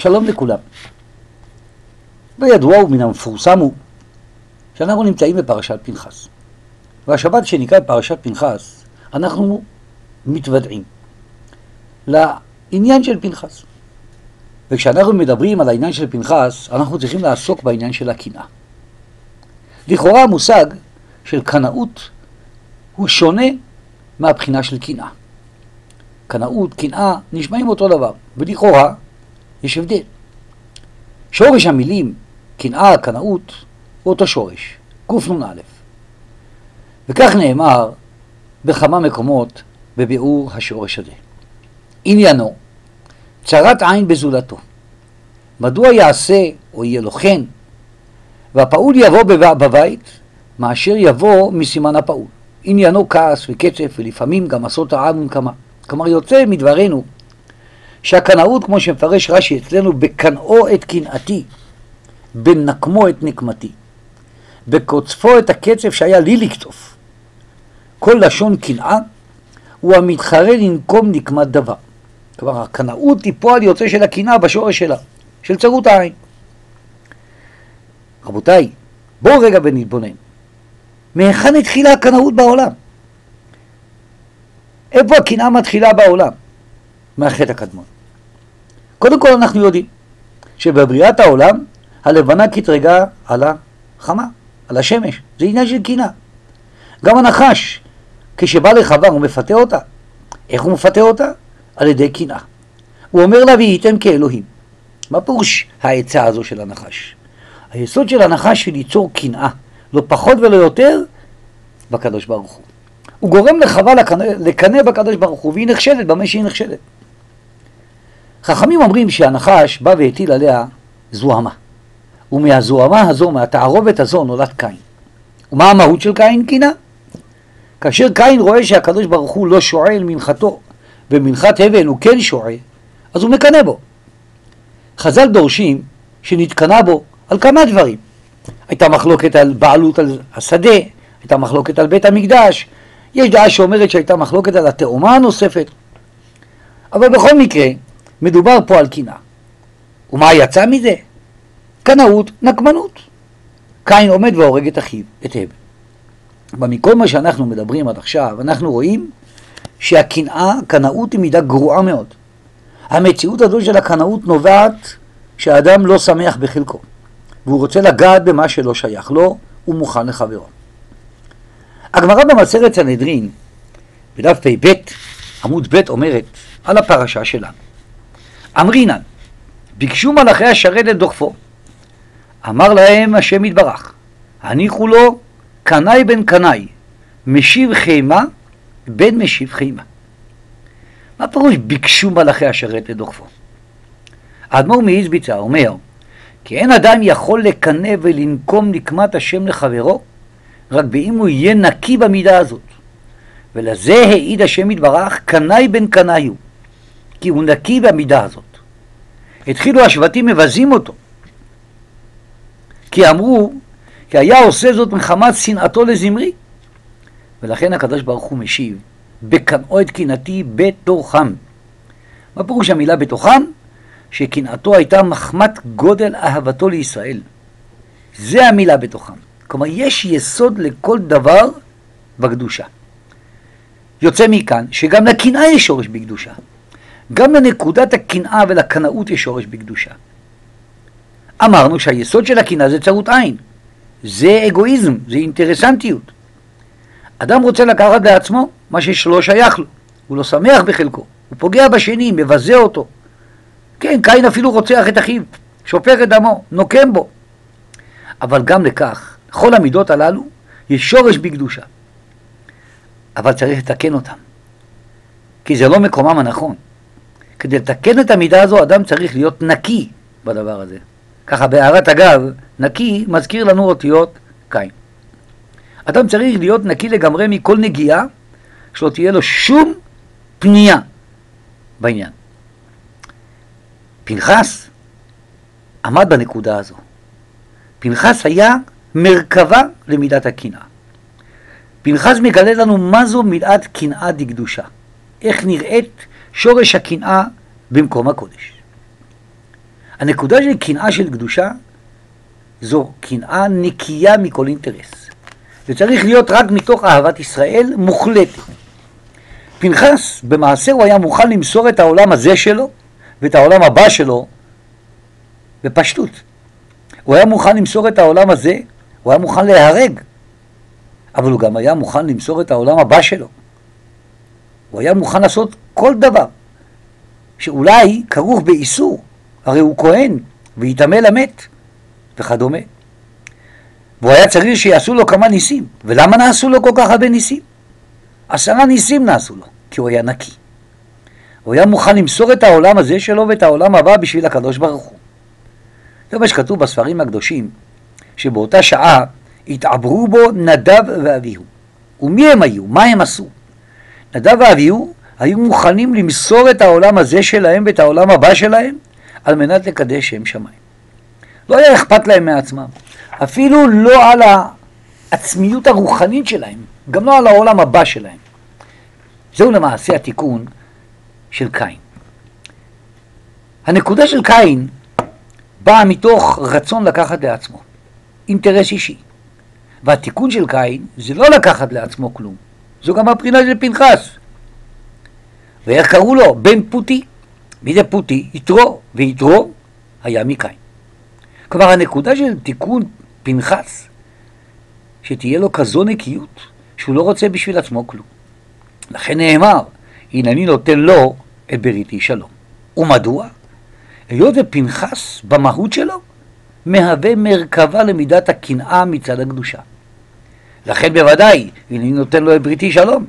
שלום לכולם. וידוע ומן המפורסם הוא שאנחנו נמצאים בפרשת פנחס. והשבת שנקרא פרשת פנחס, אנחנו מתוודעים לעניין של פנחס. וכשאנחנו מדברים על העניין של פנחס, אנחנו צריכים לעסוק בעניין של הקנאה. לכאורה המושג של קנאות הוא שונה מהבחינה של קנאה. קנאות, קנאה, נשמעים אותו דבר, ולכאורה יש הבדל. שורש המילים קנאה, קנאות, הוא אותו שורש, קנ"א. וכך נאמר בכמה מקומות בביאור השורש הזה. עניינו, צרת עין בזולתו. מדוע יעשה או יהיה לו חן, והפעול יבוא בבית, מאשר יבוא מסימן הפעול. עניינו כעס וקצף, ולפעמים גם עשות העם ונקמה. כלומר יוצא מדברנו שהקנאות, כמו שמפרש רש"י אצלנו, בקנאו את קנאתי, בנקמו את נקמתי, בקוצפו את הקצף שהיה לי לקצוף. כל לשון קנאה הוא המתחרה לנקום נקמת דבר. כלומר הקנאות היא פועל יוצא של הקנאה בשורש שלה, של צרות העין. רבותיי, בואו רגע ונתבונן. מהיכן התחילה הקנאות בעולם? איפה הקנאה מתחילה בעולם? מהחטא הקדמון. קודם כל אנחנו יודעים שבבריאת העולם הלבנה קטרגה על החמה, על השמש. זה עניין של קנאה. גם הנחש, כשבא לחווה הוא מפתה אותה. איך הוא מפתה אותה? על ידי קנאה. הוא אומר לה והייתם כאלוהים. מה פירוש העצה הזו של הנחש? היסוד של הנחש היא ליצור קנאה, לא פחות ולא יותר, בקדוש ברוך הוא. הוא גורם לחווה לקנא בקדוש ברוך הוא, והיא נכשלת במה שהיא נכשלת. חכמים אומרים שהנחש בא והטיל עליה זוהמה. ומהזוהמה הזו, מהתערובת הזו, נולד קין. ומה המהות של קין? קנאה. כאשר קין רואה שהקדוש ברוך הוא לא שועל מנחתו, ומנחת הבל הוא כן שועה, אז הוא מקנא בו. חז"ל דורשים שנתקנא בו על כמה דברים. הייתה מחלוקת על בעלות על השדה, הייתה מחלוקת על בית המקדש, יש דעה שאומרת שהייתה מחלוקת על התאומה הנוספת. אבל בכל מקרה, מדובר פה על קנאה. ומה יצא מזה? קנאות, נקמנות. קין עומד והורג את אחיו, את הבל. אבל מכל מה שאנחנו מדברים עד עכשיו, אנחנו רואים שהקנאה, קנאות היא מידה גרועה מאוד. המציאות הזו של הקנאות נובעת שהאדם לא שמח בחלקו, והוא רוצה לגעת במה שלא שייך לו, הוא מוכן לחברו. הגמרא במסכת סנהדרין, בדף פ"ב, עמוד ב' אומרת על הפרשה שלנו. אמרינן, ביקשו מלאכי השרת דוחפו. אמר להם השם יתברך, הניחו לו קנאי בן קנאי, משיב חיימה בן משיב חיימה. מה פירוש ביקשו מלאכי השרת דוחפו? האדמו"ר מאיזביצה אומר, כי אין אדם יכול לקנא ולנקום נקמת השם לחברו, רק באם הוא יהיה נקי במידה הזאת. ולזה העיד השם יתברך, קנאי בן קנאי הוא, כי הוא נקי במידה הזאת. התחילו השבטים מבזים אותו, כי אמרו, כי היה עושה זאת מחמת שנאתו לזמרי. ולכן הקדוש ברוך הוא משיב, בקנאו את קנאתי בתוכם. מה פירוש המילה בתוכם? שקנאתו הייתה מחמת גודל אהבתו לישראל. זה המילה בתוכם. כלומר, יש יסוד לכל דבר בקדושה. יוצא מכאן שגם לקנאה יש שורש בקדושה. גם לנקודת הקנאה ולקנאות יש שורש בקדושה. אמרנו שהיסוד של הקנאה זה צרות עין. זה אגואיזם, זה אינטרסנטיות. אדם רוצה לקחת לעצמו מה שלא שייך לו. הוא לא שמח בחלקו. הוא פוגע בשני, מבזה אותו. כן, קין אפילו רוצח את אחיו, שופך את דמו, נוקם בו. אבל גם לכך, לכל המידות הללו, יש שורש בקדושה. אבל צריך לתקן אותם. כי זה לא מקומם הנכון. כדי לתקן את המידה הזו, אדם צריך להיות נקי בדבר הזה. ככה בהערת אגב, נקי מזכיר לנו אותיות קין. אדם צריך להיות נקי לגמרי מכל נגיעה, שלא תהיה לו שום פנייה בעניין. פנחס עמד בנקודה הזו. פנחס היה מרכבה למידת הקנאה. פנחס מגלה לנו מה זו מידת קנאה דקדושה. איך נראית שורש הקנאה במקום הקודש. הנקודה של קנאה של קדושה זו קנאה נקייה מכל אינטרס. זה צריך להיות רק מתוך אהבת ישראל מוחלטת. פנחס במעשה הוא היה מוכן למסור את העולם הזה שלו ואת העולם הבא שלו בפשטות. הוא היה מוכן למסור את העולם הזה, הוא היה מוכן להיהרג, אבל הוא גם היה מוכן למסור את העולם הבא שלו. הוא היה מוכן לעשות כל דבר שאולי כרוך באיסור, הרי הוא כהן ויטמא למת וכדומה. והוא היה צריך שיעשו לו כמה ניסים. ולמה נעשו לו כל כך הרבה ניסים? 10 ניסים נעשו לו, כי הוא היה נקי. הוא היה מוכן למסור את העולם הזה שלו ואת העולם הבא בשביל הקדוש ברוך הוא. זה מה שכתוב בספרים הקדושים, שבאותה שעה התעברו בו נדב ואביהו. ומי הם היו? מה הם עשו? נדב ואביהו היו מוכנים למסור את העולם הזה שלהם ואת העולם הבא שלהם על מנת לקדש שם שמיים. לא היה אכפת להם מעצמם, אפילו לא על העצמיות הרוחנית שלהם, גם לא על העולם הבא שלהם. זהו למעשה התיקון של קין. הנקודה של קין באה מתוך רצון לקחת לעצמו, אינטרס אישי. והתיקון של קין זה לא לקחת לעצמו כלום, זו גם הבחינה של פנחס. ואיך קראו לו? בן פוטי. מי זה פוטי? יתרו, ויתרו היה מקין. כלומר, הנקודה של תיקון פנחס, שתהיה לו כזו נקיות, שהוא לא רוצה בשביל עצמו כלום. לכן נאמר, הנה אני נותן לו את בריתי שלום. ומדוע? היות ופנחס במהות שלו, מהווה מרכבה למידת הקנאה מצד הקדושה. לכן בוודאי, הנה אני נותן לו את בריתי שלום.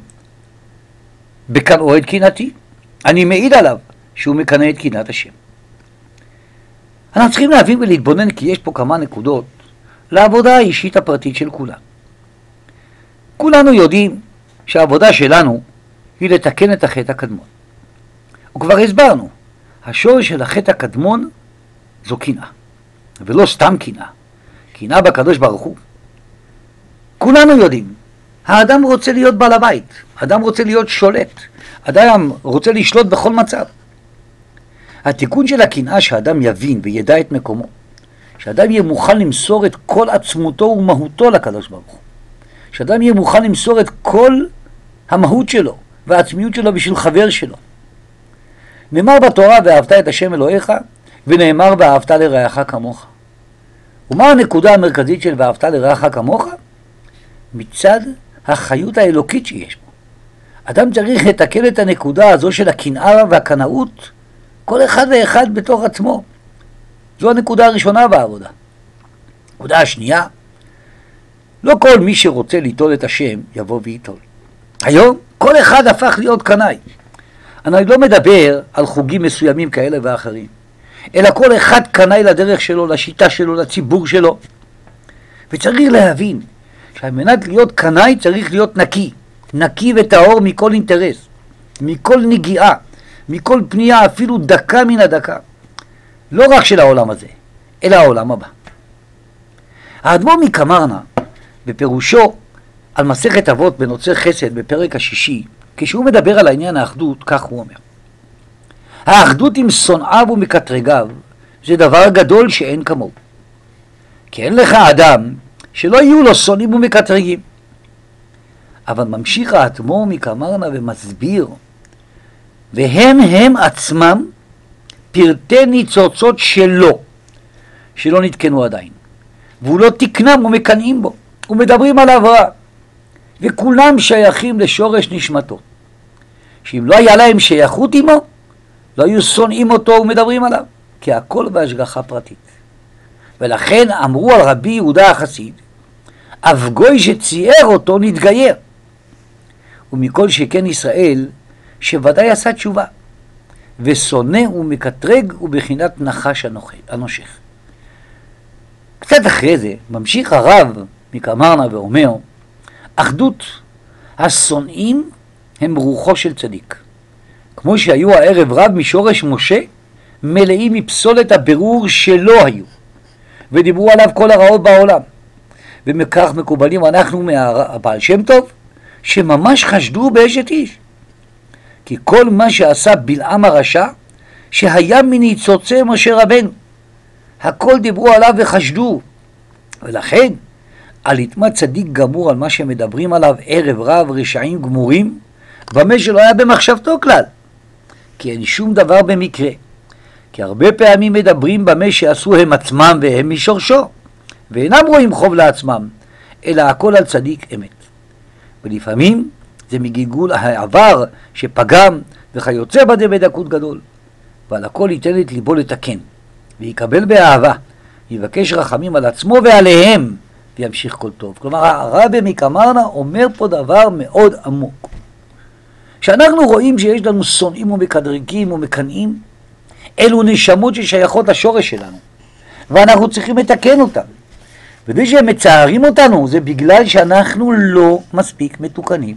בקנאו את קנאתי. אני מעיד עליו שהוא מקנא את קנאת השם. אנחנו צריכים להבין ולהתבונן כי יש פה כמה נקודות לעבודה האישית הפרטית של כולם. כולנו יודעים שהעבודה שלנו היא לתקן את החטא הקדמון. וכבר הסברנו, השורש של החטא הקדמון זו קנאה, ולא סתם קנאה, קנאה בקדוש ברוך הוא. כולנו יודעים, האדם רוצה להיות בעל הבית, האדם רוצה להיות שולט, האדם רוצה לשלוט בכל מצב. התיקון של הקנאה שהאדם יבין וידע את מקומו, שאדם יהיה מוכן למסור את כל עצמותו ומהותו לקדוש ברוך הוא, שאדם יהיה מוכן למסור את כל המהות שלו והעצמיות שלו בשביל חבר שלו. נאמר בתורה ואהבת את השם אלוהיך, ונאמר ואהבת לרעך כמוך. ומה הנקודה המרכזית של ואהבת לרעך כמוך? מצד החיות האלוקית שיש בו. אדם צריך לתקן את הנקודה הזו של הקנאה והקנאות, כל אחד ואחד בתוך עצמו. זו הנקודה הראשונה בעבודה. הנקודה השנייה, לא כל מי שרוצה ליטול את השם יבוא ויטול. היום כל אחד הפך להיות קנאי. אני לא מדבר על חוגים מסוימים כאלה ואחרים, אלא כל אחד קנאי לדרך שלו, לשיטה שלו, לציבור שלו. וצריך להבין שעל מנת להיות קנאי צריך להיות נקי, נקי וטהור מכל אינטרס, מכל נגיעה, מכל פנייה, אפילו דקה מן הדקה. לא רק של העולם הזה, אלא העולם הבא. האדמו"ר מקמרנה, בפירושו על מסכת אבות בנוצר חסד בפרק השישי, כשהוא מדבר על העניין האחדות, כך הוא אומר. האחדות עם שונאיו ומקטרגיו זה דבר גדול שאין כמוהו. כי אין לך אדם שלא יהיו לו שונאים ומקטרגים. אבל ממשיך האדמו"ר מקמרנה ומסביר, והם עצמם פרטי ניצוצות שלא נתקנו עדיין, והוא לא תקנם ומקנאים בו, ומדברים עליו רע, וכולם שייכים לשורש נשמתו, שאם לא היה להם שייכות עמו, לא היו שונאים אותו ומדברים עליו, כי הכל בהשגחה פרטית. ולכן אמרו על רבי יהודה החסיד, אף גוי שצייר אותו נתגייר, ומכל שכן ישראל שוודאי עשה תשובה, ושונא ומקטרג ובחינת נחש הנושך. קצת אחרי זה ממשיך הרב מקמרנה ואומר, אחדות השונאים הם רוחו של צדיק, כמו שהיו הערב רב משורש משה מלאים מפסולת הבירור שלא היו, ודיברו עליו כל הרעות בעולם. ומכך מקובלים אנחנו מהבעל שם טוב, שממש חשדו באשת איש. כי כל מה שעשה בלעם הרשע, שהיה מניצוצי משה רבנו, הכל דיברו עליו וחשדו. ולכן, על יתמה צדיק גמור על מה שמדברים עליו ערב רב רשעים גמורים, במה שלא היה במחשבתו כלל. כי אין שום דבר במקרה. כי הרבה פעמים מדברים במה שעשו הם עצמם והם משורשו, ואינם רואים חוב לעצמם, אלא הכל על צדיק אמת. ולפעמים זה מגלגול העבר שפגם וכיוצא בזה בדקות גדול, ועל הכל ייתן את ליבו לתקן, ויקבל באהבה, יבקש רחמים על עצמו ועליהם, וימשיך כל טוב. כלומר, הרבי מקמרנה אומר פה דבר מאוד עמוק. כשאנחנו רואים שיש לנו שונאים ומקדרקים ומקנאים, אלו נשמות ששייכות לשורש שלנו, ואנחנו צריכים לתקן אותם. וזה שהם מצערים אותנו, זה בגלל שאנחנו לא מספיק מתוקנים.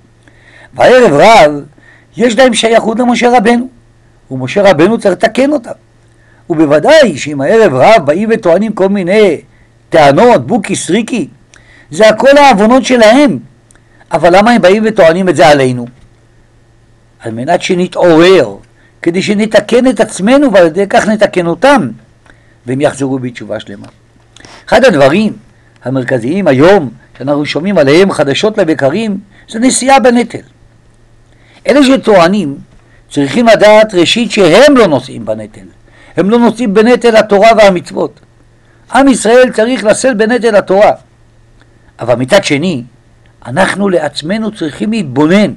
בערב רב, יש להם שייכות למשה רבנו, ומשה רבנו צריך לתקן אותם. ובוודאי שאם הערב רב באים וטוענים כל מיני טענות, בוקי סריקי, זה הכל העוונות שלהם. אבל למה הם באים וטוענים את זה עלינו? על מנת שנתעורר, כדי שנתקן את עצמנו ועל ידי כך נתקן אותם, והם יחזרו בתשובה שלמה. אחד הדברים המרכזיים היום שאנחנו שומעים עליהם חדשות לבקרים, זה נשיאה בנטל. אלה שטוענים צריכים לדעת ראשית שהם לא נושאים בנטל. הם לא נושאים בנטל התורה והמצוות. עם ישראל צריך לשאת בנטל התורה. אבל מצד שני, אנחנו לעצמנו צריכים להתבונן.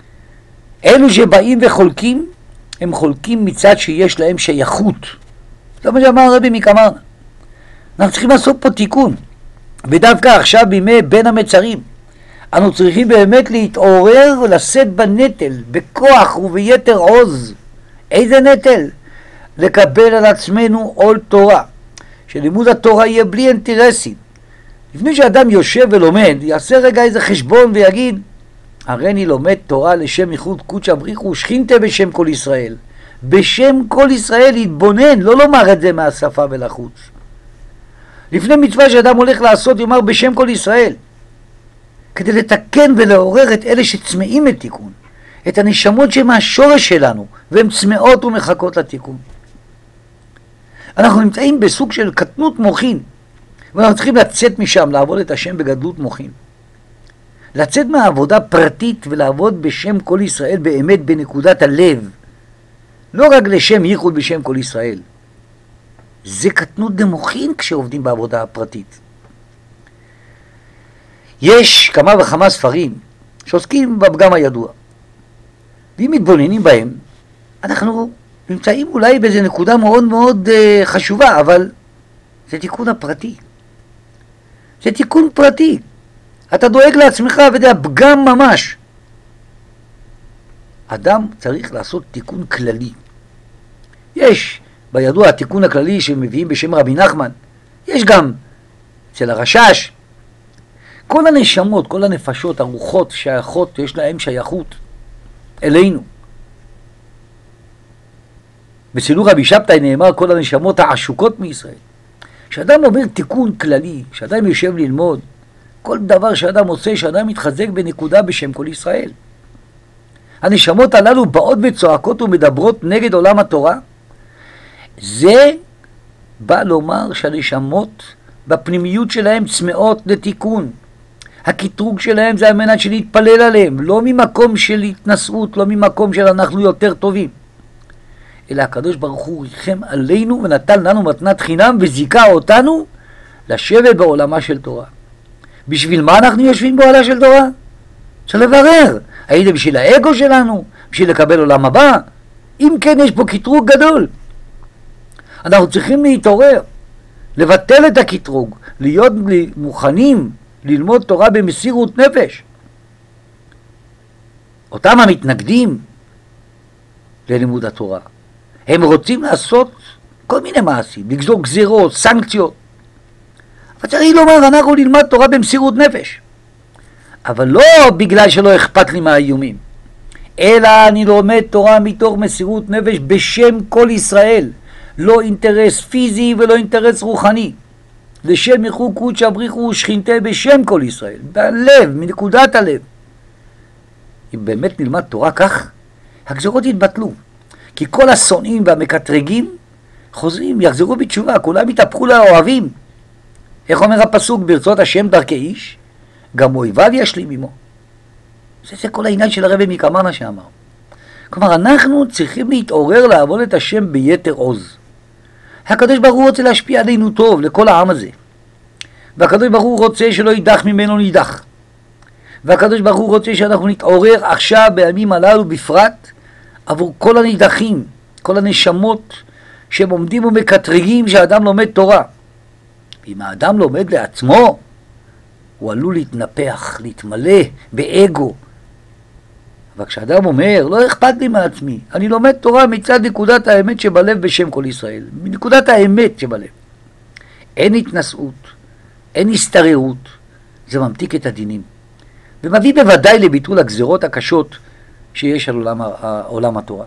אלו שבאים וחולקים, הם חולקים מצד שיש להם שייכות. זה מה שאמר הרבי מקמרנה. אנחנו צריכים לעשות פה תיקון. ודווקא עכשיו בימי בין המצרים, אנו צריכים באמת להתעורר ולשאת בנטל, בכוח וביתר עוז. איזה נטל? לקבל על עצמנו עול תורה. שלימוד התורה יהיה בלי אינטרסים. לפני שאדם יושב ולומד, יעשה רגע איזה חשבון ויגיד, הרי אני לומד תורה לשם ייחוד קודשא בריך הוא שכינתה בשם כל ישראל. בשם כל ישראל להתבונן, לא לומר את זה מהשפה ולחוץ. לפני מצווה שאדם הולך לעשות, יאמר בשם כל ישראל. כדי לתקן ולעורר את אלה שצמאים לתיקון. את הנשמות שמהשורש שלנו, והן צמאות ומחכות לתיקון. אנחנו נמצאים בסוג של קטנות מוחין, ואנחנו צריכים לצאת משם, לעבוד את השם בגדלות מוחין. לצאת מהעבודה פרטית ולעבוד בשם כל ישראל באמת בנקודת הלב. לא רק לשם ייחוד בשם כל ישראל. זה קטנות דמוחין כשעובדים בעבודה הפרטית. יש כמה וכמה ספרים שעוסקים בפגם הידוע. ואם מתבוננים בהם, אנחנו נמצאים אולי באיזו נקודה מאוד מאוד חשובה, אבל זה תיקון הפרטי. זה תיקון פרטי. אתה דואג לעצמך וזה הפגם ממש. אדם צריך לעשות תיקון כללי. יש בידוע התיקון הכללי שמביאים בשם רבי נחמן. יש גם אצל הרשש. כל הנשמות, כל הנפשות, הרוחות, שייכות, יש להם שייכות אלינו. בסילור רבי שבתאי נאמר כל הנשמות העשוקות מישראל. כשאדם אומר תיקון כללי, כשאדם יושב ללמוד, כל דבר שאדם עושה, שאדם מתחזק בנקודה בשם כל ישראל. הנשמות הללו באות וצועקות ומדברות נגד עולם התורה. זה בא לומר שהנשמות בפנימיות שלהם צמאות לתיקון. הקטרוג שלהם זה על מנת שנתפלל עליהם, לא ממקום של התנשאות, לא ממקום של אנחנו יותר טובים. אלא הקדוש ברוך הוא ריחם עלינו ונתן לנו מתנת חינם וזיכה אותנו לשבת בעולמה של תורה. בשביל מה אנחנו יושבים בעולה של תורה? צריך לברר. האם זה בשביל האגו שלנו? בשביל לקבל עולם הבא? אם כן, יש פה קטרוג גדול. אנחנו צריכים להתעורר, לבטל את הקטרוג, להיות מוכנים ללמוד תורה במסירות נפש. אותם המתנגדים ללימוד התורה, הם רוצים לעשות כל מיני מעשים, לגזור גזירות, סנקציות. אבל צריך לומר, אנחנו נלמד תורה במסירות נפש. אבל לא בגלל שלא אכפת לי מהאיומים, אלא אני לומד תורה מתוך מסירות נפש בשם כל ישראל. לא אינטרס פיזי ולא אינטרס רוחני. לשם ייחוד קודשא בריך הוא שכינתה בשם כל ישראל. בלב, מנקודת הלב. אם באמת נלמד תורה כך, הגזרות יתבטלו. כי כל השונאים והמקטרגים חוזרים, יחזרו בתשובה, כולם יתהפכו לאוהבים. איך אומר הפסוק, ברצות השם דרכי איש, גם אויביו ישלים עמו. זה כל העניין של הרבי מקמרנה שאמר. כלומר, אנחנו צריכים להתעורר לעבוד את השם ביתר עוז. הקדוש ברוך הוא רוצה להשפיע עלינו טוב, לכל העם הזה. והקדוש ברוך הוא רוצה שלא יידח ממנו נידח. והקדוש ברוך הוא רוצה שאנחנו נתעורר עכשיו בימים הללו בפרט עבור כל הנידחים, כל הנשמות שהם עומדים ומקטרגים שהאדם לומד תורה. ואם האדם לומד לעצמו, הוא עלול להתנפח, להתמלא באגו. אבל כשאדם אומר, לא אכפת לי מעצמי, אני לומד תורה מצד נקודת האמת שבלב בשם כל ישראל, מנקודת האמת שבלב. אין התנשאות, אין הסתררות, זה ממתיק את הדינים. ומביא בוודאי לביטול הגזרות הקשות שיש על עולם התורה.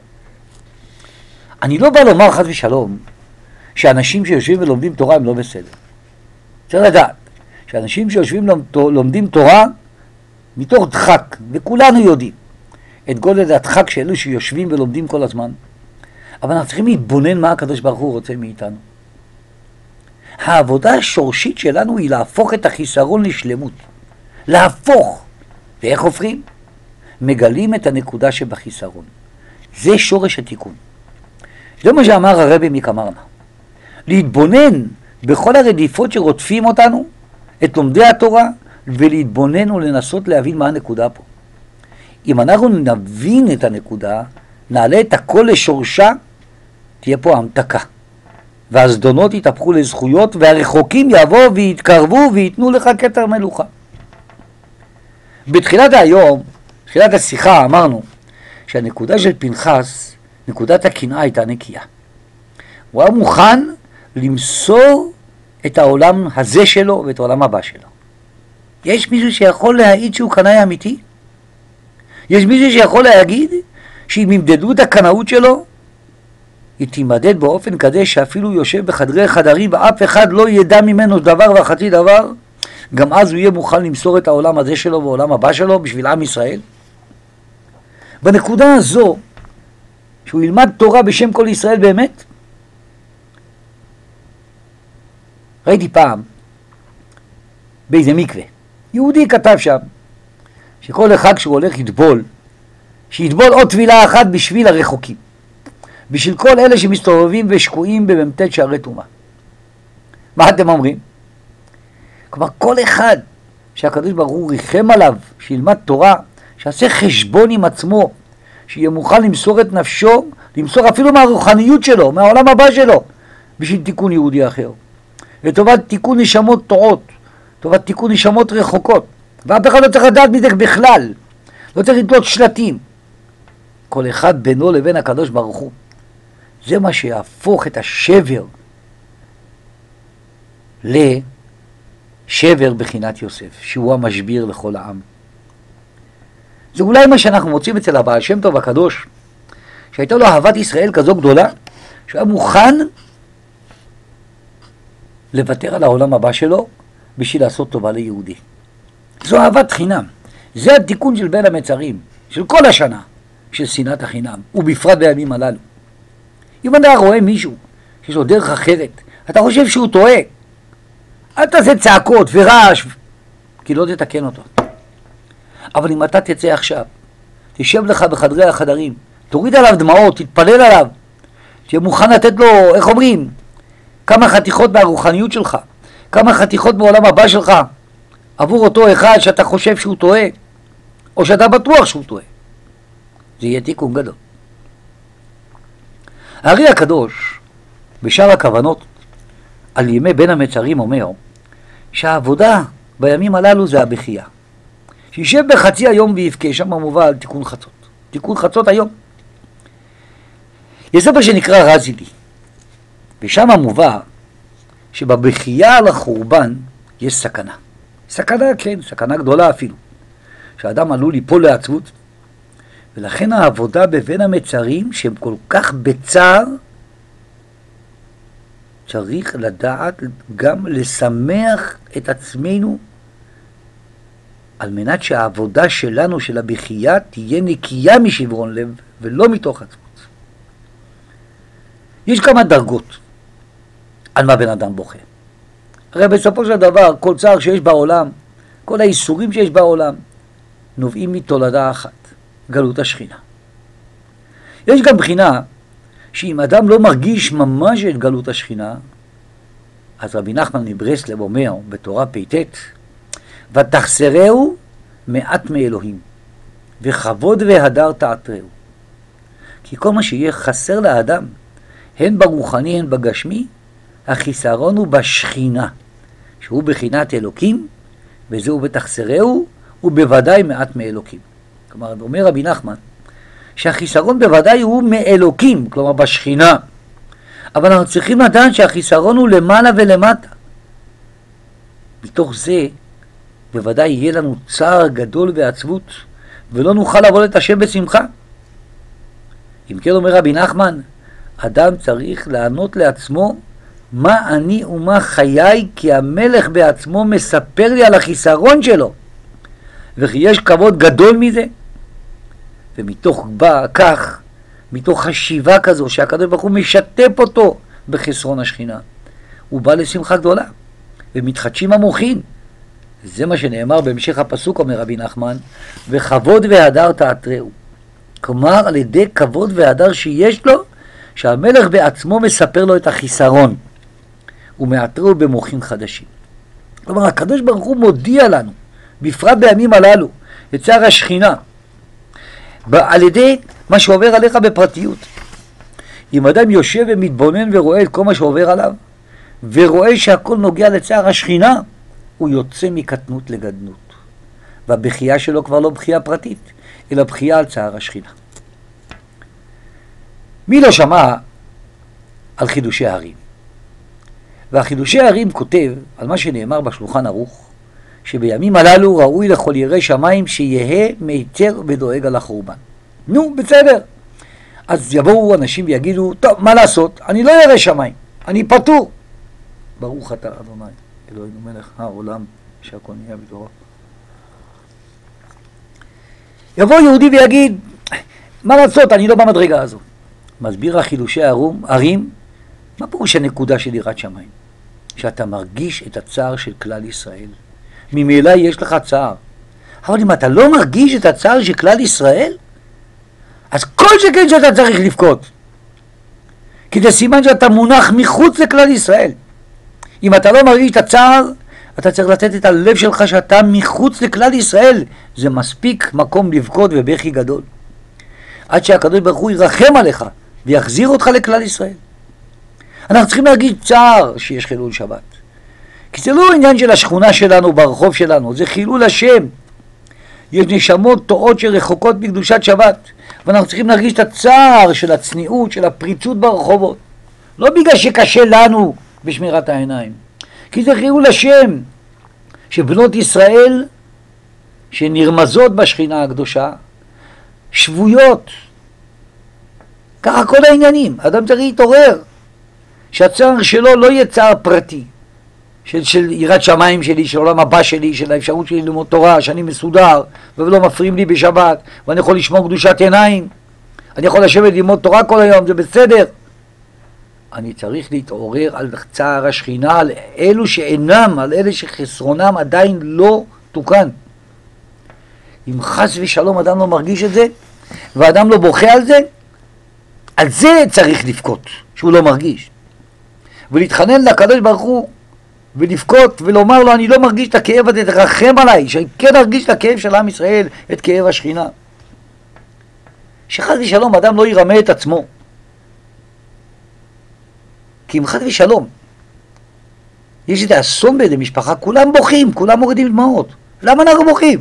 אני לא בא לומר חס ושלום שאנשים שיושבים ולומדים תורה הם לא בסדר. צריך לדעת שאנשים שיושבים לומדים תורה מתוך דחק, וכולנו יודעים את גודל הדחק של אלו שיושבים ולומדים כל הזמן, אבל אנחנו צריכים להתבונן מה הקדוש ברוך הוא רוצה מאיתנו. העבודה השורשית שלנו היא להפוך את החיסרון לשלמות. להפוך. ואיך הופכים? מגלים את הנקודה שבחיסרון. זה שורש התיקון. זה מה שאמר הרבי מקמרנה. להתבונן בכל הרדיפות שרודפים אותנו, את לומדי התורה, ולהתבונן ולנסות להבין מה הנקודה פה. אם אנחנו נבין את הנקודה, נעלה את הכל לשורשה, תהיה פה המתקה. והזדונות יתהפכו לזכויות, והרחוקים יבואו ויתקרבו ויתנו לך כתר מלוכה. בתחילת היום, בתחילת השיחה, אמרנו שהנקודה של פנחס, נקודת הקנאה הייתה נקייה. הוא היה מוכן למסור את העולם הזה שלו ואת העולם הבא שלו. יש מישהו שיכול להעיד שהוא קנאי אמיתי? יש מישהו שיכול להגיד שאם ימדדו את הקנאות שלו, היא תימדד באופן כזה שאפילו יושב בחדרי חדרים ואף אחד לא ידע ממנו דבר וחצי דבר, גם אז הוא יהיה מוכן למסור את העולם הזה שלו והעולם הבא שלו בשביל עם ישראל? בנקודה הזו, שהוא ילמד תורה בשם כל ישראל באמת, ראיתי פעם באיזה מקווה, יהודי כתב שם שכל אחד כשהוא הולך יטבול, שיטבול עוד טבילה אחת בשביל הרחוקים, בשביל כל אלה שמסתובבים ושקועים במ"ט שערי טומאה. מה אתם אומרים? כלומר, כל אחד שהקדוש ברוך הוא ריחם עליו, שילמד תורה, שיעשה חשבון עם עצמו, שיהיה מוכן למסור את נפשו, למסור אפילו מהרוחניות שלו, מהעולם הבא שלו, בשביל תיקון יהודי אחר. לטובת תיקון נשמות טועות, לטובת תיקון נשמות רחוקות. ואף אחד לא צריך לדעת מזה בכלל. לא צריך לתלות שלטים. כל אחד בינו לבין הקדוש ברוך הוא. זה מה שיהפוך את השבר לשבר בחינת יוסף, שהוא המשביר לכל העם. זה אולי מה שאנחנו מוצאים אצל הבעל שם טוב הקדוש, שהייתה לו אהבת ישראל כזו גדולה, שהוא היה מוכן לוותר על העולם הבא שלו בשביל לעשות טובה ליהודי. זו אהבת חינם. זה התיקון של בין המצרים, של כל השנה, של שנאת החינם, ובפרט בימים הללו. אם אתה רואה מישהו שיש לו דרך אחרת, אתה חושב שהוא טועה, אל תעשה צעקות ורעש, כי לא תתקן אותו. אבל אם אתה תצא עכשיו, תשב לך בחדרי החדרים, תוריד עליו דמעות, תתפלל עליו, תהיה מוכן לתת לו, איך אומרים, כמה חתיכות מהרוחניות שלך, כמה חתיכות בעולם הבא שלך, עבור אותו אחד שאתה חושב שהוא טועה, או שאתה בטוח שהוא טועה. זה יהיה תיקון גדול. הארי הקדוש, בשאר הכוונות, על ימי בין המצרים אומר, שהעבודה בימים הללו זה הבכייה. שישב בחצי היום ויבכה, שם מובא על תיקון חצות. תיקון חצות היום. יש ספר שנקרא רזילי, ושם מובא שבבכייה על החורבן יש סכנה. סכנה, כן, סכנה גדולה אפילו. שהאדם עלול ליפול לעצבות. ולכן העבודה בבין המצרים, שהם כל כך בצער, צריך לדעת גם לשמח את עצמנו, על מנת שהעבודה שלנו, של הבכייה, תהיה נקייה משברון לב, ולא מתוך עצמות. יש כמה דרגות על מה בן אדם בוכה. הרי בסופו של דבר, כל צער שיש בעולם, כל האיסורים שיש בעולם, נובעים מתולדה אחת, גלות השכינה. יש גם בחינה שאם אדם לא מרגיש ממש את גלות השכינה, אז רבי נחמן מברסלב אומר בתורה פ"ט, ותחסרהו מעט מאלוהים, וכבוד והדר תעטרהו. כי כל מה שיהיה חסר לאדם, הן ברוחני הן בגשמי, החיסרון הוא בשכינה, שהוא בחינת אלוקים, וזהו בתחסרהו, ובוודאי מעט מאלוקים. כלומר, אומר רבי נחמן, שהחיסרון בוודאי הוא מאלוקים, כלומר בשכינה. אבל אנחנו צריכים לדעת שהחיסרון הוא למעלה ולמטה. מתוך זה, בוודאי יהיה לנו צער גדול ועצבות, ולא נוכל לבוא את השם בשמחה. אם כן אומר רבי נחמן, אדם צריך לענות לעצמו, מה אני ומה חיי, כי המלך בעצמו מספר לי על החיסרון שלו, וכי יש כבוד גדול מזה. ומתוך כך, מתוך חשיבה כזו שהקדוש ברוך הוא משתף אותו בחסרון השכינה, הוא בא לשמחה גדולה ומתחדשים המוחין. זה מה שנאמר בהמשך הפסוק, אומר רבי נחמן, וכבוד והדר תעטרהו. כלומר על ידי כבוד והדר שיש לו, שהמלך בעצמו מספר לו את החיסרון ומעטרהו במוחין חדשים. כלומר הקדוש ברוך הוא מודיע לנו, בפרט בימים הללו, את צער השכינה על ידי מה שעובר עליך בפרטיות. אם אדם יושב ומתבונן ורואה את כל מה שעובר עליו, ורואה שהכל נוגע לצער השכינה, הוא יוצא מקטנות לגדנות, והבכייה שלו כבר לא בכייה פרטית, אלא בכייה על צער השכינה. מי לא שמע על חידושי הערים? והחידושי הערים כותב על מה שנאמר בשולחן ערוך, שבימים הללו ראוי לכל ירא שמיים שיהיה מיתר ודואג על החורבן. נו, בסדר. אז יבואו אנשים ויגידו, טוב, מה לעשות? אני לא ירא שמיים, אני פטור. ברוך אתה אדוני, אלוהינו מלך העולם, שהכל נהיה בדברו. יבוא יהודי ויגיד, מה לעשות? אני לא במדרגה הזו. מסביר החידושי הערים, מה פירוש הנקודה של יראת שמיים? שאתה מרגיש את הצער של כלל ישראל. ממילא יש לך צער. אבל אם אתה לא מרגיש את הצער של כלל ישראל, אז כל שכן שאתה צריך לבכות. כי זה סימן שאתה מונח מחוץ לכלל ישראל. אם אתה לא מרגיש את הצער, אתה צריך לתת את הלב שלך שאתה מחוץ לכלל ישראל. זה מספיק מקום לבכות ובכי גדול. עד שהקדוש ברוך הוא ירחם עליך ויחזיר אותך לכלל ישראל. אנחנו צריכים להרגיש צער שיש חילול שבת. כי זה לא עניין של השכונה שלנו ברחוב שלנו, זה חילול השם. יש נשמות טועות שרחוקות בקדושת שבת, ואנחנו צריכים להרגיש את הצער של הצניעות, של הפריצות ברחובות. לא בגלל שקשה לנו בשמירת העיניים, כי זה חילול השם, שבנות ישראל שנרמזות בשכינה הקדושה, שבויות. ככה כל העניינים. אדם צריך להתעורר, שהצער שלו לא יהיה צער פרטי, של יראת שמיים שלי, של עולם הבא שלי, של האפשרות שלי ללמוד תורה, שאני מסודר, ולא מפריעים לי בשבת, ואני יכול לשמור קדושת עיניים, אני יכול לשבת ללמוד תורה כל היום, זה בסדר. אני צריך להתעורר על צער השכינה, על אלו שאינם, על אלה שחסרונם עדיין לא תוקן. אם חס ושלום אדם לא מרגיש את זה, ואדם לא בוכה על זה צריך לבכות, שהוא לא מרגיש. ולהתחנן לקדוש ברוך הוא, ולבכות ולומר לו, אני לא מרגיש את הכאב הזה, תרחם עליי, שאני כן ארגיש את הכאב של עם ישראל, את כאב השכינה. שחס ושלום אדם לא ירמה את עצמו. כי אם חס ושלום יש איזה אסון באיזה משפחה, כולם בוכים, כולם מורידים דמעות. למה אנחנו בוכים?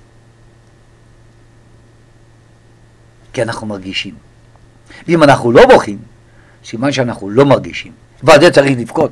כי אנחנו מרגישים. ואם אנחנו לא בוכים, סימן שאנחנו לא מרגישים, ועל זה צריך לבכות.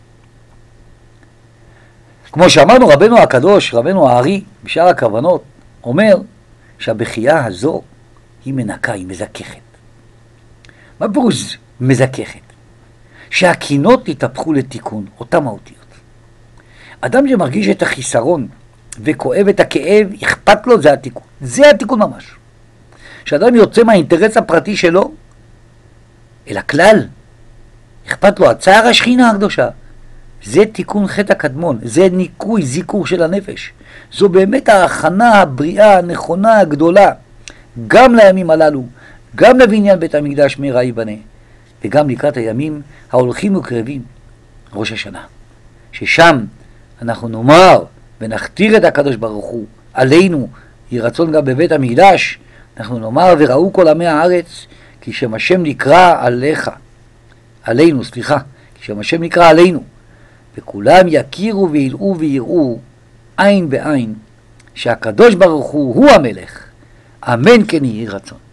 כמו שאמרנו, רבנו הקדוש, רבנו הארי, בשאר הכוונות, אומר שהבכייה הזו היא מנקה, היא מזככת. מה פירוש מזככת? שהקינות יתהפכו לתיקון, אותם האותיות. אדם שמרגיש את החיסרון וכואב את הכאב, אכפת לו, זה התיקון. זה התיקון ממש. שאדם יוצא מהאינטרס הפרטי שלו אל הכלל, אכפת לו הצער השכינה הקדושה. זה תיקון חטא הקדמון, זה ניקוי, זיכוך של הנפש. זו באמת ההכנה הבריאה, הנכונה, הגדולה, גם לימים הללו, גם לבניין בית המקדש מהרה ייבנה, וגם לקראת הימים ההולכים וקרבים, ראש השנה. ששם אנחנו נאמר ונכתיר את הקדוש ברוך הוא עלינו, יהי רצון גם בבית המקדש, אנחנו נאמר וראו כל עמי הארץ, כי שם השם נקרא עליך, עלינו, סליחה, כי שם השם נקרא עלינו, וכולם יכירו וילאו ויראו עין בעין, שהקדוש ברוך הוא המלך, אמן כן יהי רצון.